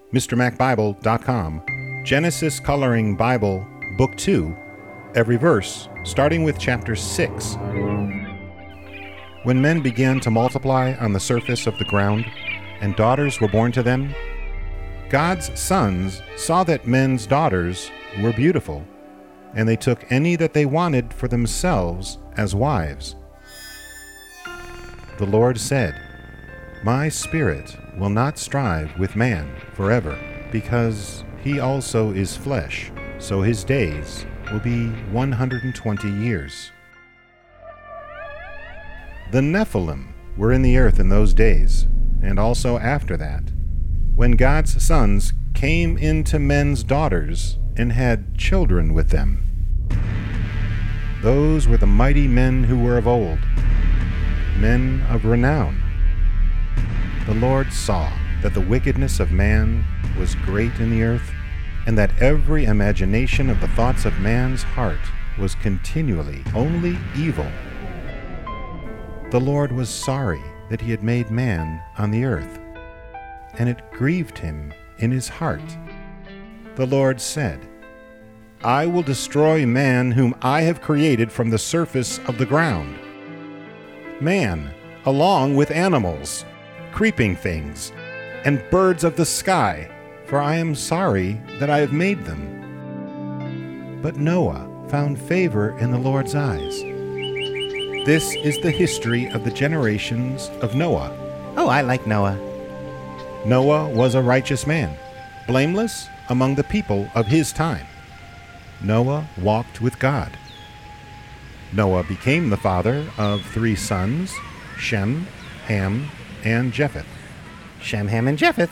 MrMacBible.com, Genesis Coloring Bible, Book 2, every verse, starting with chapter 6. When men began to multiply on the surface of the ground, and daughters were born to them, God's sons saw that men's daughters were beautiful, and they took any that they wanted for themselves as wives. The Lord said, "My spirit will not strive with man forever, because he also is flesh, so his days will be 120 years." The Nephilim were in the earth in those days, and also after that, when God's sons came into men's daughters and had children with them. Those were the mighty men who were of old, men of renown. The Lord saw that the wickedness of man was great in the earth, and that every imagination of the thoughts of man's heart was continually only evil. The Lord was sorry that he had made man on the earth, and it grieved him in his heart. The Lord said, "I will destroy man whom I have created from the surface of the ground, man, along with animals, creeping things, and birds of the sky, for I am sorry that I have made them." But Noah found favor in the Lord's eyes. This is the history of the generations of Noah. Oh, I like Noah. Noah was a righteous man, blameless among the people of his time. Noah walked with God. Noah became the father of 3 sons, Shem, Ham, and Japheth. Shem, Ham, and Japheth.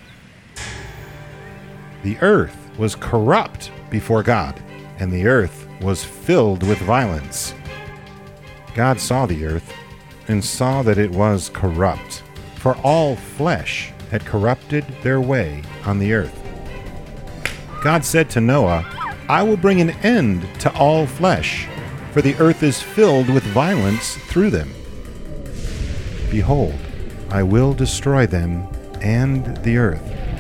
The earth was corrupt before God, and the earth was filled with violence. God saw the earth, and saw that it was corrupt, for all flesh had corrupted their way on the earth. God said to Noah, "I will bring an end to all flesh, for the earth is filled with violence through them. Behold, I will destroy them and the earth."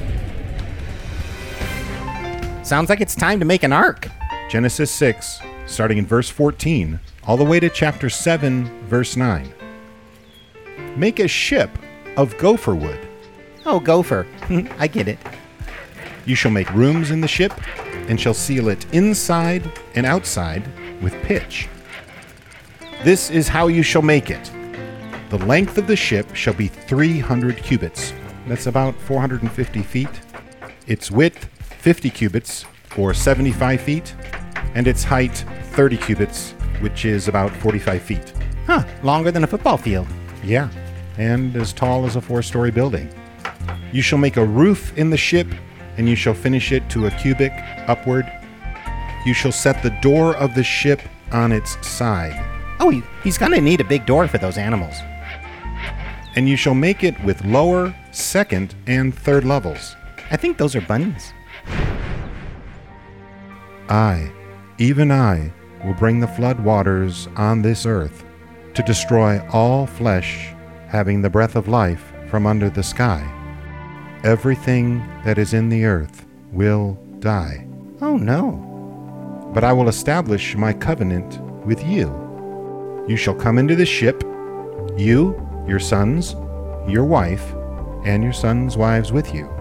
Sounds like it's time to make an ark. Genesis 6, starting in verse 14, all the way to chapter 7, verse 9. Make a ship of gopher wood. Oh, gopher. I get it. You shall make rooms in the ship, and shall seal it inside and outside with pitch. This is how you shall make it. The length of the ship shall be 300 cubits. That's about 450 feet. Its width, 50 cubits, or 75 feet. And its height, 30 cubits, which is about 45 feet. Huh, longer than a football field. Yeah, and as tall as a 4-story building. You shall make a roof in the ship, and you shall finish it to a cubit upward. You shall set the door of the ship on its side. Oh, he's going to need a big door for those animals. And you shall make it with lower, second, and third levels. I think those are bunnies. I, even I, will bring the flood waters on this earth to destroy all flesh having the breath of life from under the sky. Everything that is in the earth will die. Oh, no. But I will establish my covenant with you. You shall come into the ship, you, your sons, your wife, and your sons' wives with you.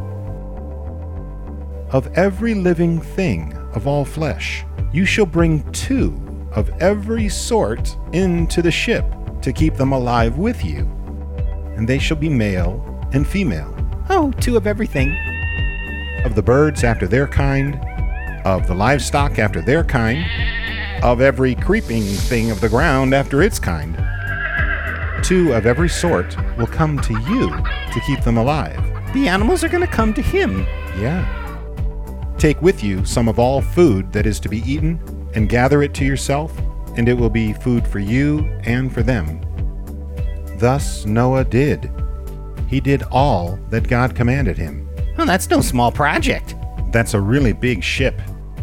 Of every living thing of all flesh, you shall bring 2 of every sort into the ship to keep them alive with you, and they shall be male and female. Oh, 2 of everything. Of the birds after their kind, of the livestock after their kind, of every creeping thing of the ground after its kind. 2 of every sort will come to you to keep them alive. The animals are going to come to him. Yeah. Take with you some of all food that is to be eaten, and gather it to yourself, and it will be food for you and for them. Thus Noah did. He did all that God commanded him. Oh, that's no small project. That's a really big ship.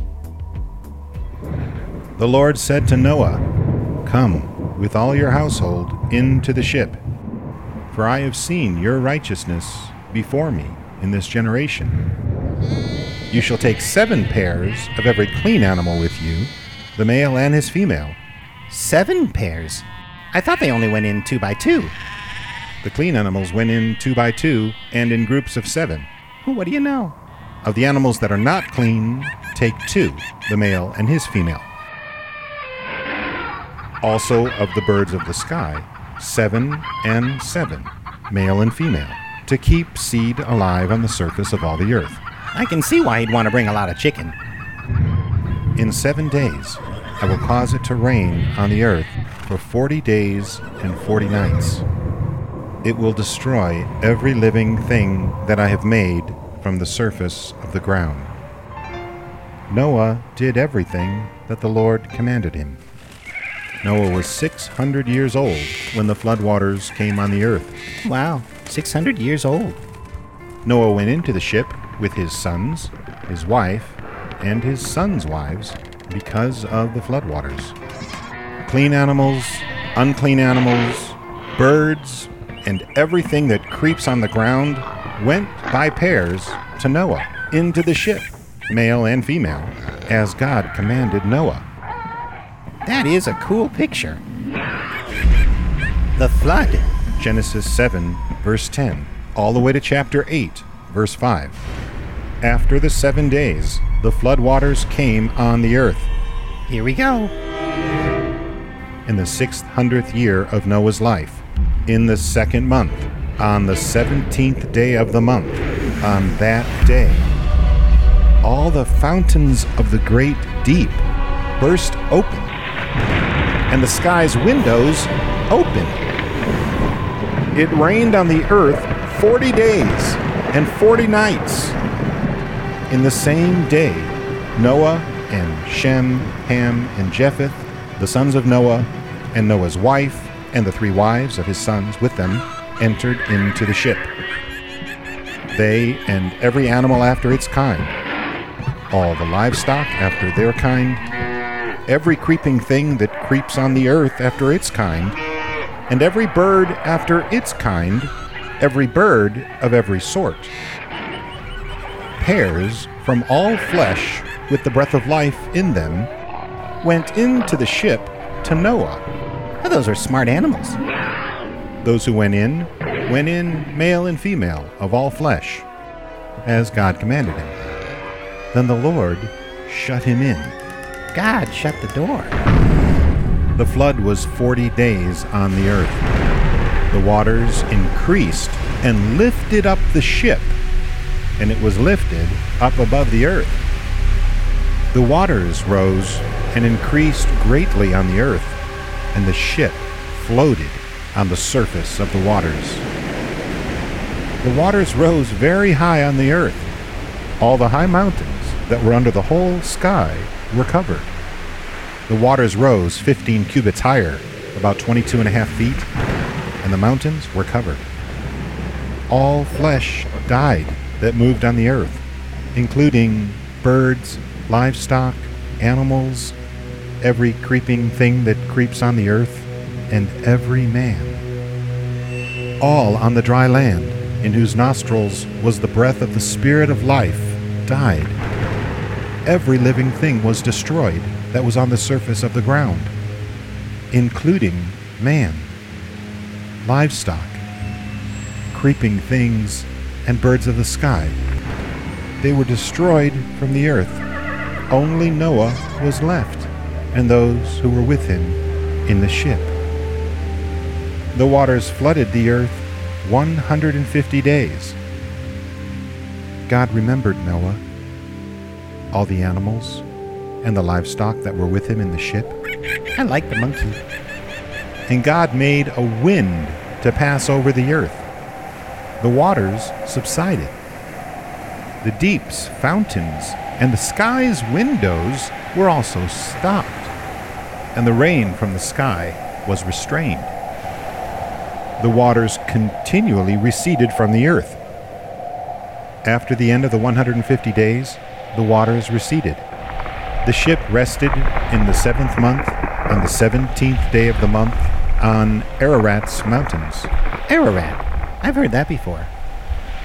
The Lord said to Noah, "Come with all your household into the ship, for I have seen your righteousness before me in this generation. You shall take 7 pairs of every clean animal with you, the male and his female. 7 pairs? I thought they only went in 2 by 2. The clean animals went in 2 by 2 and in groups of 7. What do you know? Of the animals that are not clean, take 2, the male and his female. Also of the birds of the sky, 7 and 7, male and female, to keep seed alive on the surface of all the earth. I can see why he'd want to bring a lot of chicken. In 7 days I will cause it to rain on the earth for 40 days and 40 nights. It will destroy every living thing that I have made from the surface of the ground. Noah did everything that the Lord commanded him. Noah was 600 years old when the floodwaters came on the earth. Wow, 600 years old. Noah went into the ship with his sons, his wife, and his sons' wives because of the floodwaters. Clean animals, unclean animals, birds, and everything that creeps on the ground went by pairs to Noah into the ship, male and female, as God commanded Noah. That is a cool picture. The flood. Genesis 7, verse 10, all the way to chapter 8, verse 5. After the 7 days, the floodwaters came on the earth. Here we go. In the 600th year of Noah's life, in the 2nd month, on the 17th day of the month, on that day, all the fountains of the great deep burst open, and the sky's windows opened. It rained on the earth 40 days and 40 nights. In the same day, Noah and Shem, Ham, and Japheth, the sons of Noah, and Noah's wife, and the 3 wives of his sons with them, entered into the ship. They and every animal after its kind, all the livestock after their kind, every creeping thing that creeps on the earth after its kind, and every bird after its kind, every bird of every sort. Pairs from all flesh with the breath of life in them went into the ship to Noah. Oh, those are smart animals. Those who went in male and female of all flesh, as God commanded him. Then the Lord shut him in. God shut the door. The flood was 40 days on the earth. The waters increased and lifted up the ship, and it was lifted up above the earth. The waters rose and increased greatly on the earth, and the ship floated on the surface of the waters. The waters rose very high on the earth. All the high mountains that were under the whole sky were covered. The waters rose 15 cubits higher, about 22.5 feet, and the mountains were covered. All flesh died that moved on the earth, including birds, livestock, animals, every creeping thing that creeps on the earth, and every man. All on the dry land, in whose nostrils was the breath of the Spirit of life, died. Every living thing was destroyed that was on the surface of the ground, including man, livestock, creeping things, and birds of the sky. They were destroyed from the earth. Only Noah was left, and those who were with him in the ship. The waters flooded the earth 150 days. God remembered Noah, all the animals, and the livestock that were with him in the ship. I like the monkey. And God made a wind to pass over the earth. The waters subsided. The deep's fountains and the sky's windows were also stopped, and the rain from the sky was restrained. The waters continually receded from the earth. After the end of the 150 days, the waters receded. The ship rested in the 7th month, on the 17th day of the month, on Ararat's mountains. Ararat. I've heard that before.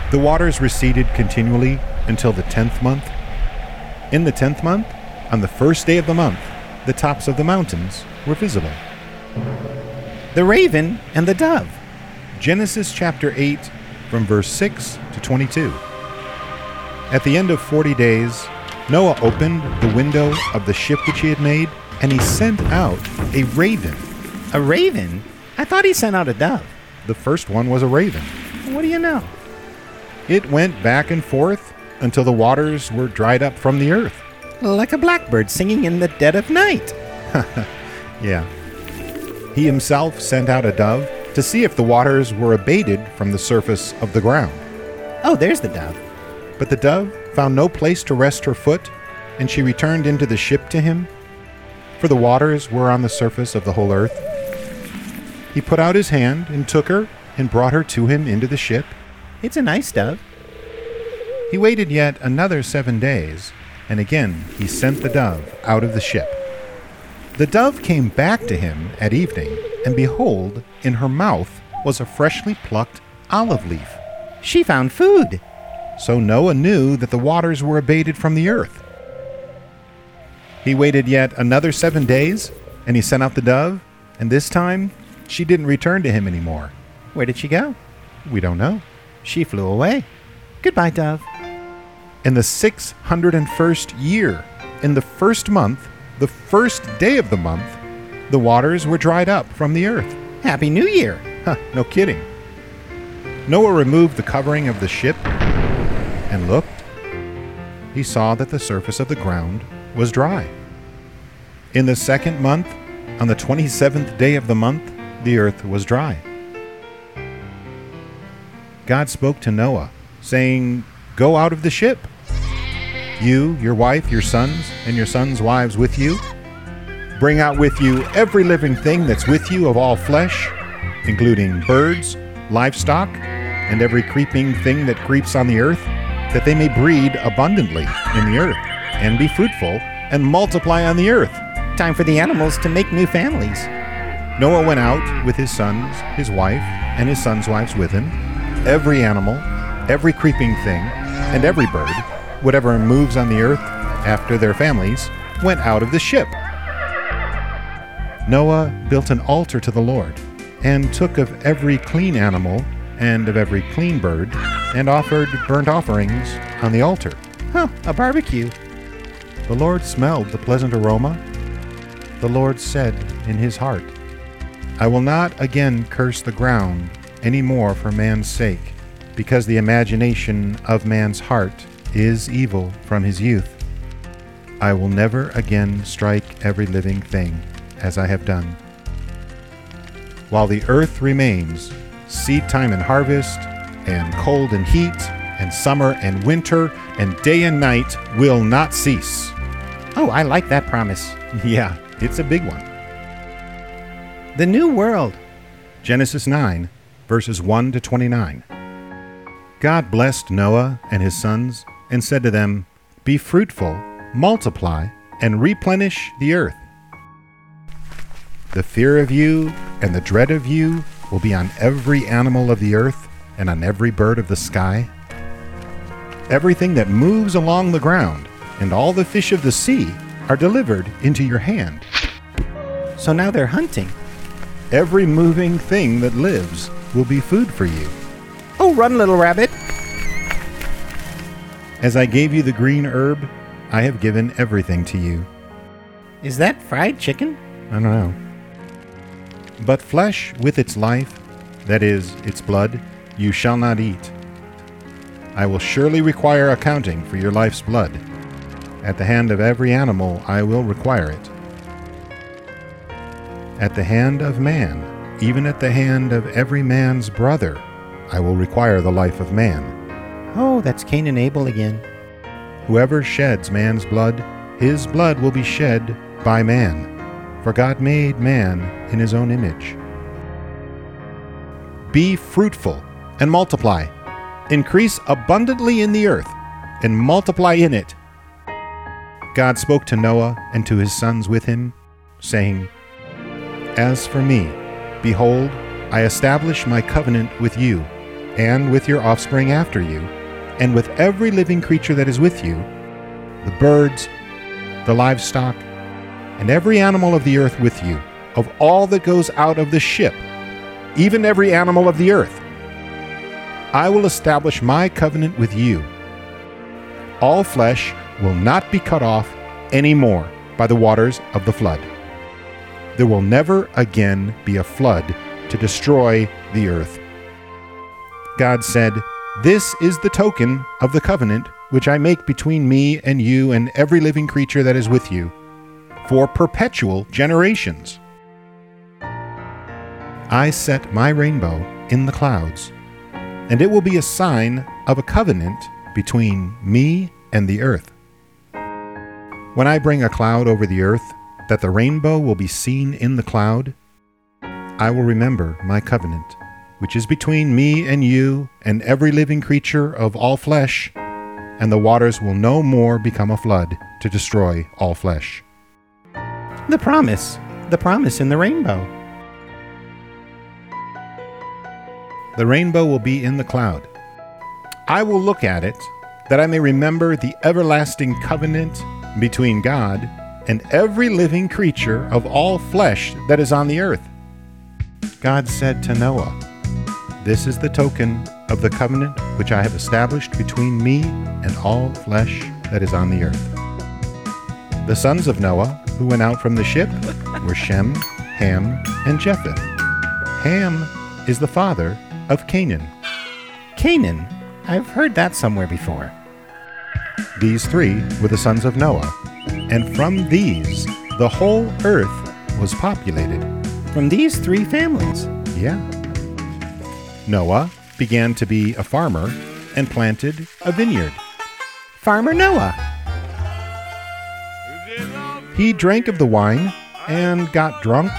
The waters receded continually until the 10th month. In the 10th month, on the first day of the month, the tops of the mountains were visible. The raven and the dove. Genesis chapter 8, from verse 6 to 22. At the end of 40 days, Noah opened the window of the ship which he had made, and he sent out a raven. A raven? I thought he sent out a dove. The first one was a raven. What do you know? It went back and forth until the waters were dried up from the earth. Like a blackbird singing in the dead of night. Yeah. He himself sent out a dove to see if the waters were abated from the surface of the ground. Oh, there's the dove. But the dove found no place to rest her foot, and she returned into the ship to him, for the waters were on the surface of the whole earth. He put out his hand and took her and brought her to him into the ship. It's a nice dove. He waited yet another 7 days, and again he sent the dove out of the ship. The dove came back to him at evening, and behold, in her mouth was a freshly plucked olive leaf. She found food. So Noah knew that the waters were abated from the earth. He waited yet another 7 days, and he sent out the dove, and this time she didn't return to him anymore. Where did she go? We don't know. She flew away. Goodbye, dove. In the 601st year, in the first month, the first day of the month, the waters were dried up from the earth. Happy New Year. No kidding. Noah removed the covering of the ship and looked. He saw that the surface of the ground was dry. In the second month, on the 27th day of the month, the earth was dry. God spoke to Noah, saying, "Go out of the ship. You, your wife, your sons, and your sons' wives with you. Bring out with you every living thing that's with you of all flesh, including birds, livestock, and every creeping thing that creeps on the earth, that they may breed abundantly in the earth, and be fruitful, and multiply on the earth." Time for the animals to make new families. Noah went out with his sons, his wife, and his sons' wives with him. Every animal, every creeping thing, and every bird, whatever moves on the earth after their families, went out of the ship. Noah built an altar to the Lord, and took of every clean animal and of every clean bird, and offered burnt offerings on the altar. A barbecue. The Lord smelled the pleasant aroma. The Lord said in his heart, "I will not again curse the ground any more for man's sake, because the imagination of man's heart is evil from his youth. I will never again strike every living thing as I have done. While the earth remains, seed time and harvest, and cold and heat, and summer and winter, and day and night will not cease." Oh, I like that promise. Yeah, it's a big one. The New World. Genesis 9, verses 1 to 29. God blessed Noah and his sons and said to them, "Be fruitful, multiply, and replenish the earth. The fear of you and the dread of you will be on every animal of the earth and on every bird of the sky. Everything that moves along the ground and all the fish of the sea are delivered into your hand. So now they're hunting. Every moving thing that lives will be food for you. Oh, run, little rabbit. As I gave you the green herb, I have given everything to you." Is that fried chicken? I don't know. "But flesh with its life, that is, its blood, you shall not eat. I will surely require accounting for your life's blood. At the hand of every animal I will require it. At the hand of man, even at the hand of every man's brother, I will require the life of man. Oh, that's Cain and Abel again. Whoever sheds man's blood, his blood will be shed by man. For God made man in his own image. Be fruitful and multiply. Increase abundantly in the earth and multiply in it." God spoke to Noah and to his sons with him, saying, "As for me, behold, I establish my covenant with you, and with your offspring after you, and with every living creature that is with you, the birds, the livestock, and every animal of the earth with you, of all that goes out of the ship, even every animal of the earth. I will establish my covenant with you. All flesh will not be cut off any more by the waters of the flood. There will never again be a flood to destroy the earth. God said, "This is the token of the covenant which I make between me and you and every living creature that is with you, for perpetual generations. I set my rainbow in the clouds, and it will be a sign of a covenant between me and the earth. When I bring a cloud over the earth, that the rainbow will be seen in the cloud, I will remember my covenant, which is between me and you and every living creature of all flesh, and the waters will no more become a flood to destroy all flesh." The promise in the rainbow. The rainbow will be in the cloud. I will look at it, that I may remember the everlasting covenant between God and every living creature of all flesh that is on the earth. God said to Noah, "This is the token of the covenant which I have established between me and all flesh that is on the earth." The sons of Noah who went out from the ship were Shem, Ham, and Japheth. Ham is the father of Canaan. Canaan. I've heard that somewhere before. These three were the sons of Noah, and from these the whole earth was populated. From these three families. Yeah. Noah began to be a farmer and planted a vineyard. Farmer Noah. He drank of the wine and got drunk.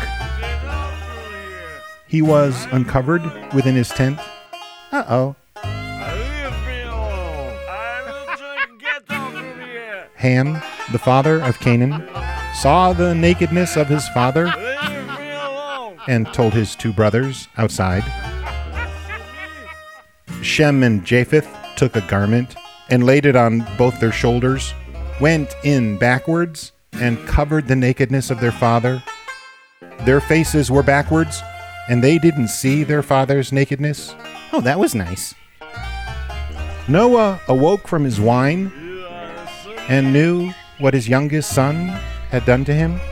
He was uncovered within his tent. Uh-oh. Ham, the father of Canaan, saw the nakedness of his father and told his two brothers outside. Shem and Japheth took a garment and laid it on both their shoulders, went in backwards, and covered the nakedness of their father. Their faces were backwards, and they didn't see their father's nakedness. Oh, that was nice. Noah awoke from his wine and knew what his youngest son had done to him.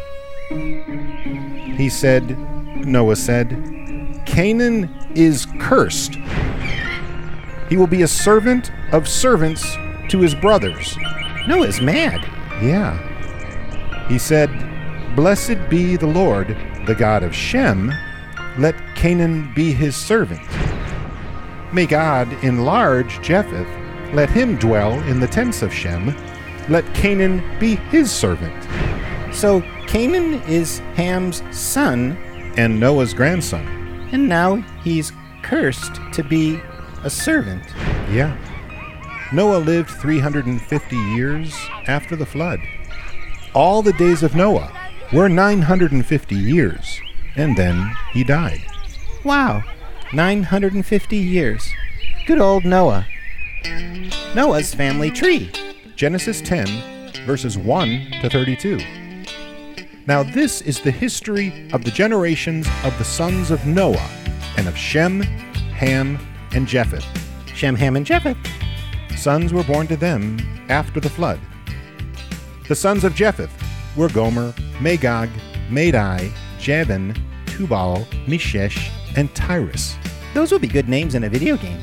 Noah said, "Canaan is cursed. He will be a servant of servants to his brothers." Noah's mad. Yeah. He said, "Blessed be the Lord, the God of Shem. Let Canaan be his servant. May God enlarge Japheth. Let him dwell in the tents of Shem. Let Canaan be his servant." So Canaan is Ham's son, And Noah's grandson. and now he's cursed to be a servant. Yeah. Noah lived 350 years after the flood. All the days of Noah were 950 years, and then he died. Wow, 950 years. Good old Noah. Noah's family tree. Genesis 10, verses 1 to 32. Now this is the history of the generations of the sons of Noah, and of Shem, Ham, and Japheth. Shem, Ham, and Japheth. Sons were born to them after the flood. The sons of Japheth were Gomer, Magog, Madai, Javan, Tubal, Meshesh, and Tyrus. Those would be good names in a video game.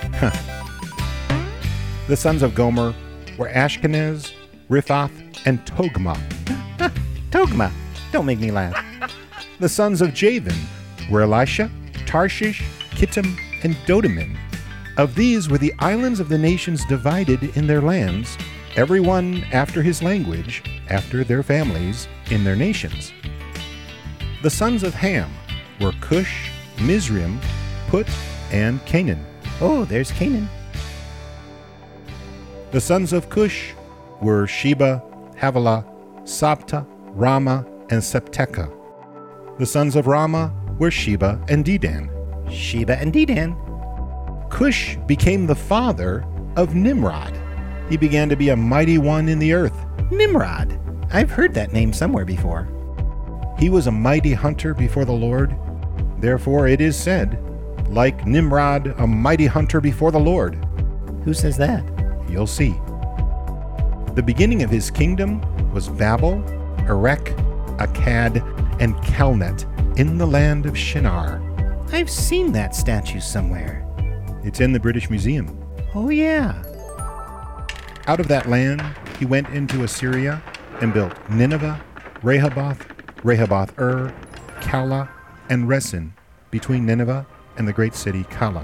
The sons of Gomer were Ashkenaz, Riphath, and Togma. Togma. Don't make me laugh. The sons of Javan were Elisha, Tarshish, Kittim, and Dodman. Of these were the islands of the nations divided in their lands, every one after his language, after their families, in their nations. The sons of Ham were Cush, Mizraim, Put, and Canaan. Oh, there's Canaan. The sons of Cush were Sheba, Havilah, Sabta, Rama, and Septeka. The sons of Rama were Sheba and Dedan. Sheba and Dedan. Cush became the father of Nimrod. He began to be a mighty one in the earth. Nimrod. I've heard that name somewhere before. He was a mighty hunter before the Lord. Therefore it is said, like Nimrod, a mighty hunter before the Lord. Who says that? You'll see. The beginning of his kingdom was Babel, Erech, Akkad, and Calnet in the land of Shinar. I've seen that statue somewhere. It's in the British Museum. Oh, yeah. Out of that land, he went into Assyria and built Nineveh, Rehoboth, Rehoboth-ur, Calah, and Resen between Nineveh and the great city Calah.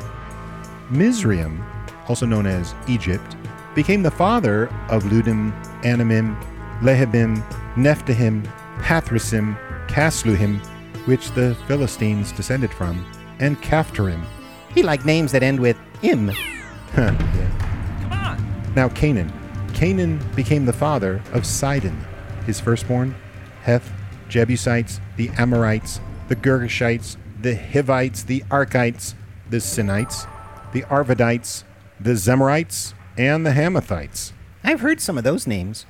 Mizraim, also known as Egypt, became the father of Ludim, Anamim, Lehabim, Nephtahim, Pathrasim, Casluhim, which the Philistines descended from, and Caphtorim. He liked names that end with im. Yeah. Now Canaan. Canaan became the father of Sidon, his firstborn, Heth, Jebusites, the Amorites, the Girgashites, the Hivites, the Arkites, the Sinites, the Arvadites, the Zemarites, and the Hamathites. I've heard some of those names.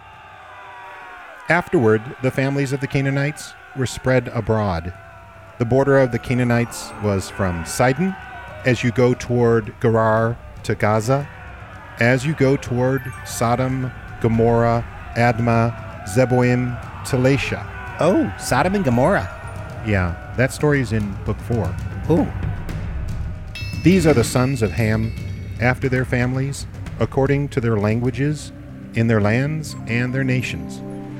Afterward, the families of the Canaanites were spread abroad. The border of the Canaanites was from Sidon, as you go toward Gerar to Gaza, as you go toward Sodom, Gomorrah, Admah, Zeboim, to Lasha. Oh, Sodom and Gomorrah. Yeah, that story is in Book 4. Oh. These are the sons of Ham, after their families, according to their languages, in their lands and their nations.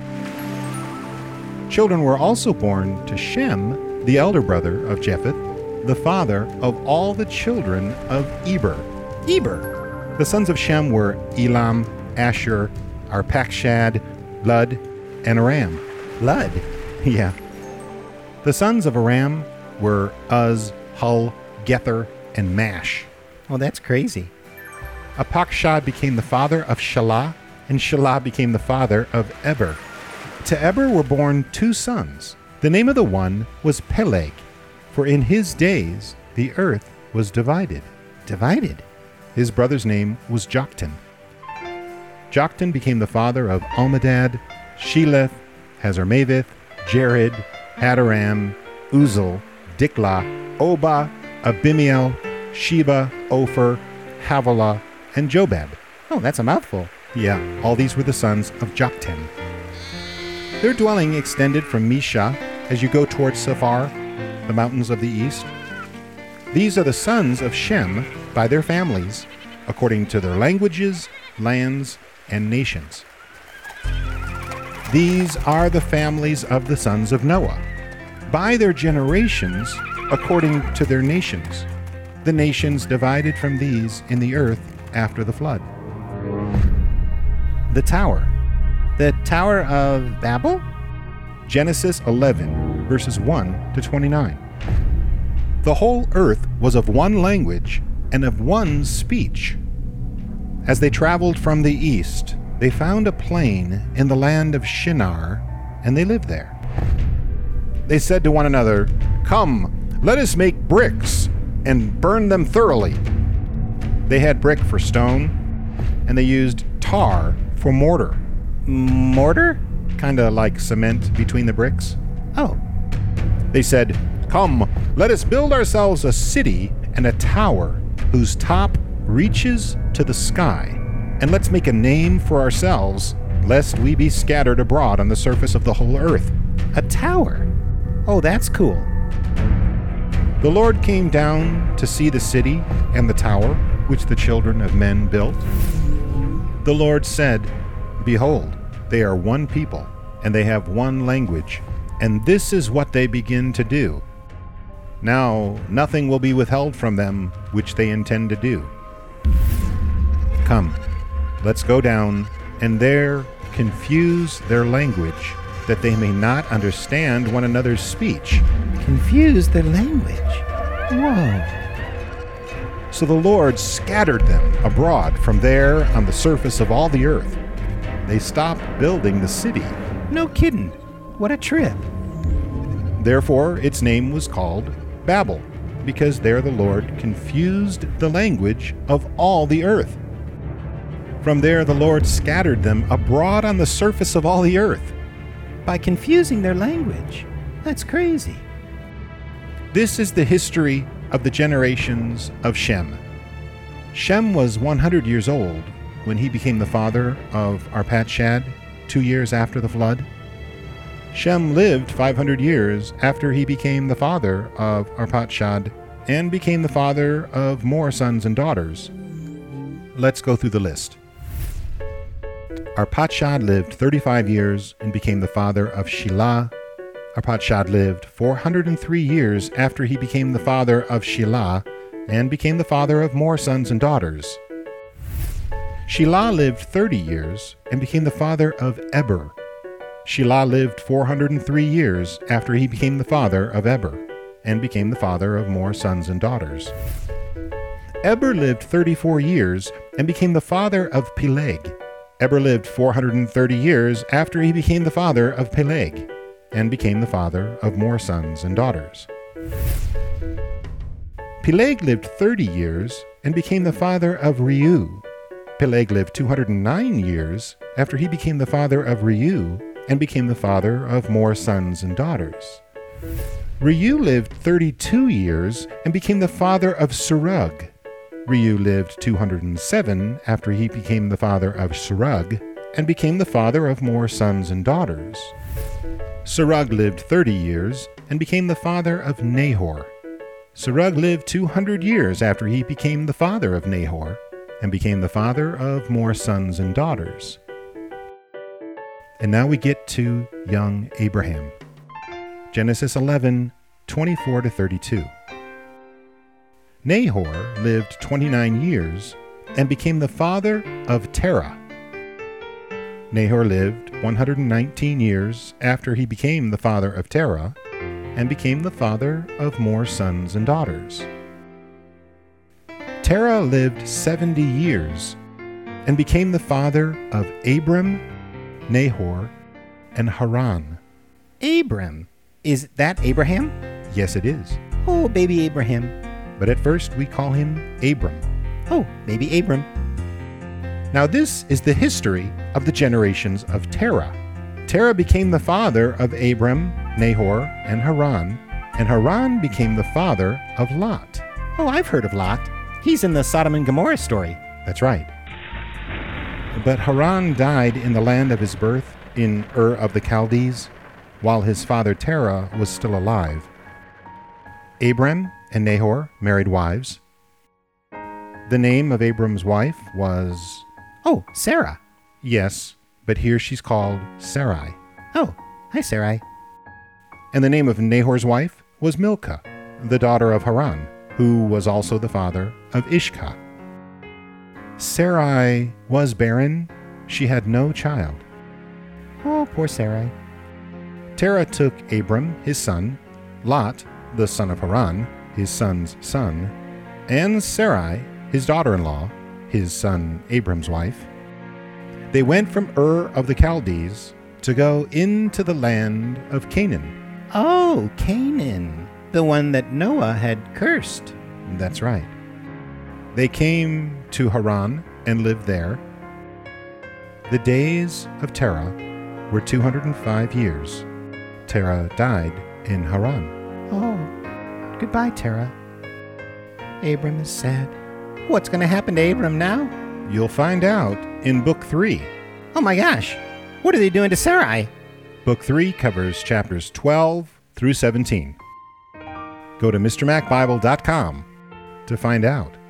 Children were also born to Shem, the elder brother of Japheth, the father of all the children of Eber. Eber. The sons of Shem were Elam, Asher, Arpachshad, Lud, and Aram. Lud. Yeah. The sons of Aram were Uz, Hul, Gether, and Mash. Oh, that's crazy. Apakshad became the father of Shelah, and Shelah became the father of Eber. To Eber were born 2 sons. The name of the one was Peleg, for in his days the earth was divided. Divided? His brother's name was Joktan. Joktan became the father of Almadad, Sheleth, Hazarmaveth, Jared, Hadaram, Uzal, Diklah, Obah, Abimiel, Sheba, Ophir, Havilah, and Jobab. Oh, that's a mouthful. Yeah, all these were the sons of Joktan. Their dwelling extended from Misha as you go towards Sephar, the mountains of the east. These are the sons of Shem by their families, according to their languages, lands, and nations. These are the families of the sons of Noah, by their generations, according to their nations. The nations divided from these in the earth after the flood. The Tower. The Tower of Babel? Genesis 11, verses 1 to 29. The whole earth was of one language and of one speech. As they traveled from the east, they found a plain in the land of Shinar, and they lived there. They said to one another, "Come, let us make bricks and burn them thoroughly." They had brick for stone, and they used tar for mortar. Mortar? Kinda like cement between the bricks. Oh. They said, "Come, let us build ourselves a city and a tower whose top reaches to the sky, and let's make a name for ourselves, lest we be scattered abroad on the surface of the whole earth." A tower? Oh, that's cool. The Lord came down to see the city and the tower which the children of men built. The Lord said, "Behold, they are one people, and they have one language, and this is what they begin to do. Now nothing will be withheld from them which they intend to do. Come, let's go down, and there confuse their language, that they may not understand one another's speech." Confuse their language? Whoa. So the Lord scattered them abroad from there on the surface of all the earth. They stopped building the city. No kidding. What a trip. Therefore its name was called Babel, because there the Lord confused the language of all the earth. From there the Lord scattered them abroad on the surface of all the earth. By confusing their language. That's crazy. This is the history of the generations of Shem. Shem was 100 years old when he became the father of Arpachshad 2 years after the flood. Shem lived 500 years after he became the father of Arpachshad and became the father of more sons and daughters. Let's go through the list. Arpachshad lived 35 years and became the father of Shelah. Arpachshad lived 403 years after he became the father of Shelah and became the father of more sons and daughters. Shelah lived 30 years and became the father of Eber. Shelah lived 403 years after he became the father of Eber and became the father of more sons and daughters. Eber lived 34 years and became the father of Peleg. Eber lived 430 years after he became the father of Peleg and became the father of more sons and daughters. Peleg lived 30 years and became the father of Reu. Peleg lived 209 years after he became the father of Reu and became the father of more sons and daughters. Reu lived 32 years and became the father of Serug. Reu lived 207 after he became the father of Serug and became the father of more sons and daughters. Serug lived 30 years and became the father of Nahor. Serug lived 200 years after he became the father of Nahor and became the father of more sons and daughters. And now we get to young Abraham. Genesis 11, 24-32. Nahor lived 29 years and became the father of Terah. Nahor lived 119 years after he became the father of Terah and became the father of more sons and daughters. Terah lived 70 years and became the father of Abram, Nahor, and Haran. Abram. Is that Abraham? Yes, it is. Oh, baby Abraham. But at first we call him Abram. Oh, baby Abram. Now this is the history of the generations of Terah. Terah became the father of Abram, Nahor, and Haran became the father of Lot. Oh, I've heard of Lot. He's in the Sodom and Gomorrah story. That's right. But Haran died in the land of his birth, in Ur of the Chaldees, while his father Terah was still alive. Abram and Nahor married wives. The name of Abram's wife was... Oh, Sarah. Yes, but here she's called Sarai. Oh, hi, Sarai. And the name of Nahor's wife was Milcah, the daughter of Haran, who was also the father of Ishkah. Sarai was barren. She had no child. Oh, poor Sarai. Terah took Abram, his son, Lot, the son of Haran, his son's son, and Sarai, his daughter-in-law, his son Abram's wife. They went from Ur of the Chaldees to go into the land of Canaan. Oh, Canaan, the one that Noah had cursed. That's right. They came to Haran and lived there. The days of Terah were 205 years. Terah died in Haran. Oh, goodbye, Terah. Abram is sad. What's going to happen to Abram now? You'll find out in Book 3. Oh my gosh, what are they doing to Sarai? Book 3 covers chapters 12 through 17. Go to MrMacBible.com to find out.